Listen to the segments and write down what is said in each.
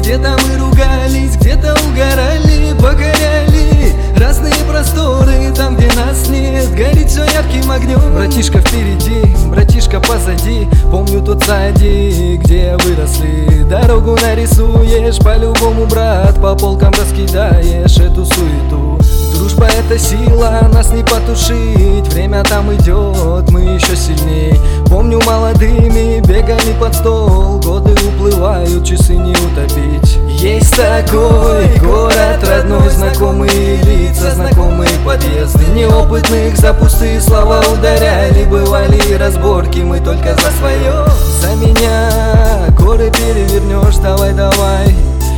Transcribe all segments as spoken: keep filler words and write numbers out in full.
где-то мы ругались, где-то угорали, покоряли разные просторы, там, где нас нет, горит все ярким огнем. Братишка впереди, братишка позади, помню тот садик, где выросли. Дорогу нарисуешь по-любому, брат, по полкам раскидаешь эту суету. Дружба — это сила, нас не потушить, время там идет, мы еще сильней. Помню, молодыми бегали под стол, годы уплывают, часы не утопить. Есть такой город родной, знакомые лица, знакомые подъезды. Неопытных за пустые слова ударяли, бывали разборки, мы только за свое. За меня горы перевернешь, давай, давай,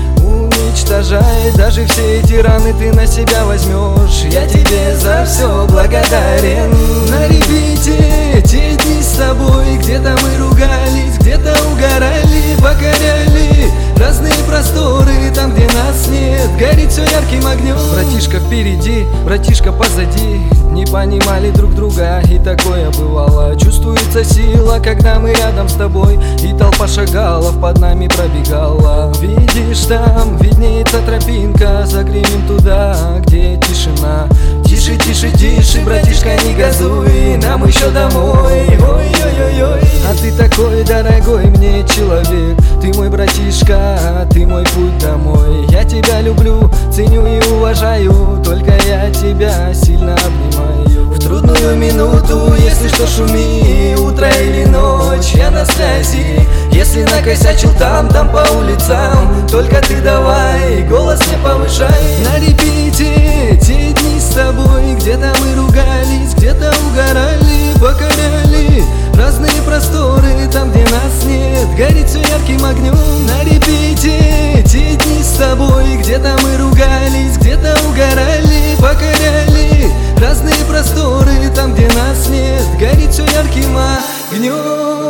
уничтожай. Даже все эти раны ты на себя возьмешь, я тебе за все благодарен. На репите те дни с тобой, где-то мы ругались, где-то угорали, покоряли разные просторы, там, где нас нет, горит все ярким огнем. Братишка впереди, братишка позади, не понимали друг друга, и такое бывало. Чувствуется сила, когда мы рядом с тобой, и толпа шагалов под нами пробегала. Видишь, там виднеется тропинка, загремим туда, где тишина. Тише, тише, тише, братишка, не газуй, нам еще домой. Ой-ой-ой-ой. А ты такой дорогой мне человек, ты мой братишка, ты мой путь домой. Я тебя люблю, ценю и уважаю, только я тебя сильно обнимаю. В трудную минуту, если что, шуми, утро или ночь, я на связи. Если накосячил там, там по улицам, только ты давай, голос не повышай. На репите те дни с тобой, где-то мы ругались, где-то угорали, покоряли разные просторы, там, где нас нет, горит все ярким огнем. На репите те дни с тобой, где-то мы ругались, где-то угорали, покоряли разные просторы, там, где нас нет, горит все ярким огнем.